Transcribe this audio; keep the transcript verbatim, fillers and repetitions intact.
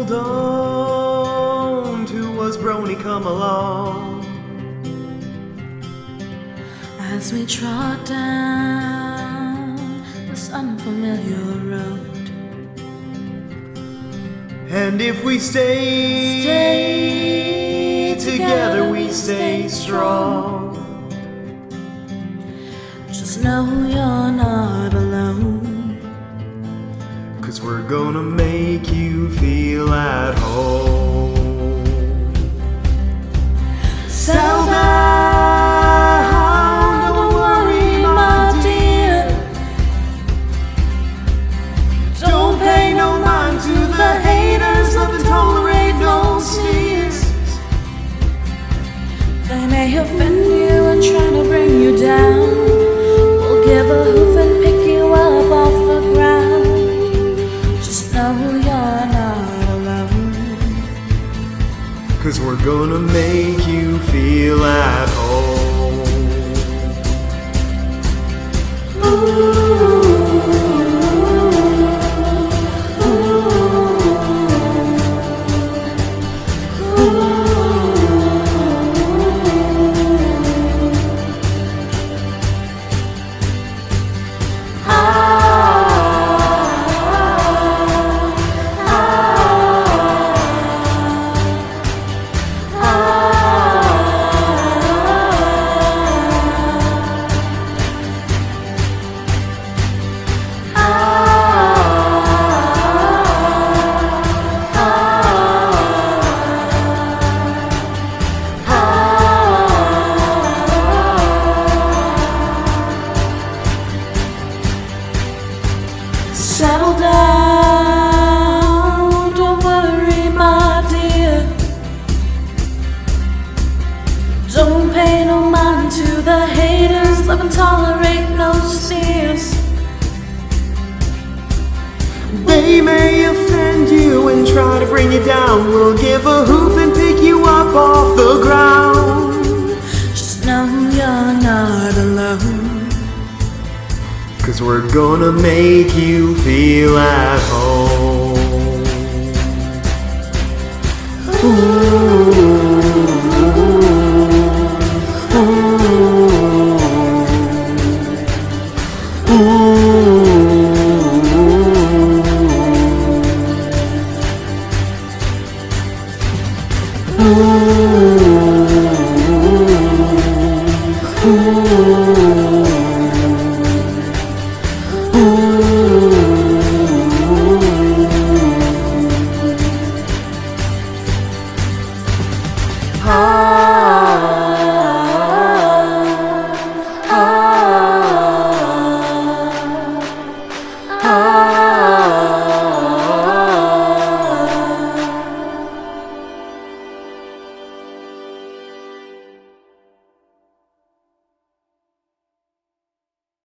hold on to us, brony, come along as we trot down this unfamiliar road. And if we stay, Stay together, we stay strong. Just know you're not alone, 'Cause we're gonna make you feel at home. Settle down, don't worry, my dear. Don't pay no mind to the haters, love and tolerate no sneers. they may offend you and try to bring you down. We'll give a hoof and pick you up off the ground. Just know you're not alone, 'Cause we're gonna make you feel at home. Settle down, don't worry, my dear. Don't pay no mind to the haters, love and tolerate no sneers. They may offend you and try to bring you down. We'll give a hoof and pick you up off the ground. Just know you're not alone, 'Cause we're gonna make you feel at home.